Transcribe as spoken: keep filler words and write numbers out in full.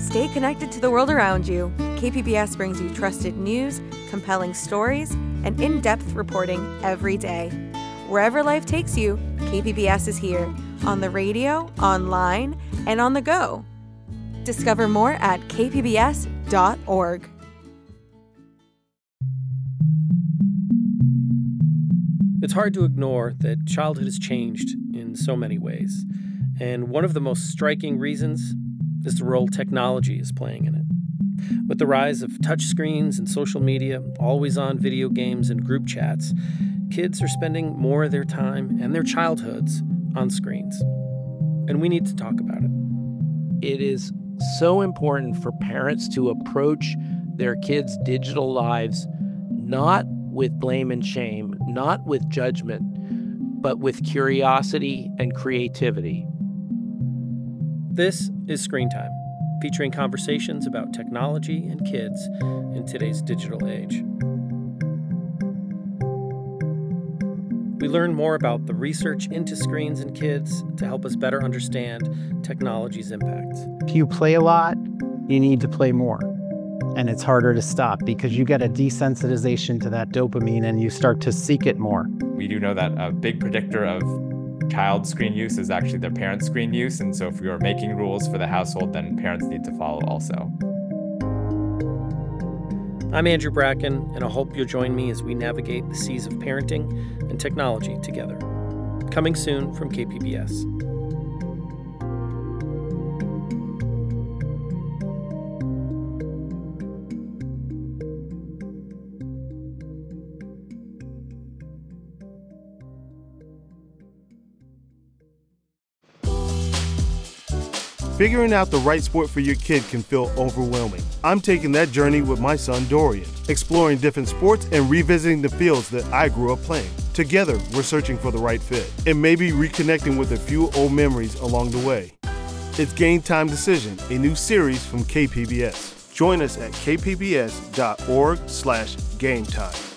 Stay connected to the world around you. K P B S brings you trusted news, compelling stories, and in-depth reporting every day. Wherever life takes you, K P B S is here, on the radio, online, and on the go. Discover more at k p b s dot org. It's hard to ignore that childhood has changed in so many ways, and one of the most striking reasons is the role technology is playing in it. With the rise of touchscreens and social media, always-on video games and group chats, kids are spending more of their time and their childhoods on screens. And we need to talk about it. It is so important for parents to approach their kids' digital lives not with blame and shame, not with judgment, but with curiosity and creativity. This is Screen Time, featuring conversations about technology and kids in today's digital age. We learn more about the research into screens and kids to help us better understand technology's impact. If you play a lot, you need to play more. And it's harder to stop because you get a desensitization to that dopamine and you start to seek it more. We do know that a big predictor of child screen use is actually their parents' screen use. And so if we are making rules for the household, then parents need to follow also. I'm Andrew Bracken, and I hope you'll join me as we navigate the seas of parenting and technology together. Coming soon from K P B S. Figuring out the right sport for your kid can feel overwhelming. I'm taking that journey with my son Dorian, exploring different sports and revisiting the fields that I grew up playing. Together, we're searching for the right fit and maybe reconnecting with a few old memories along the way. It's Game Time Decision, a new series from K P B S. Join us at k p b s dot org slash game time.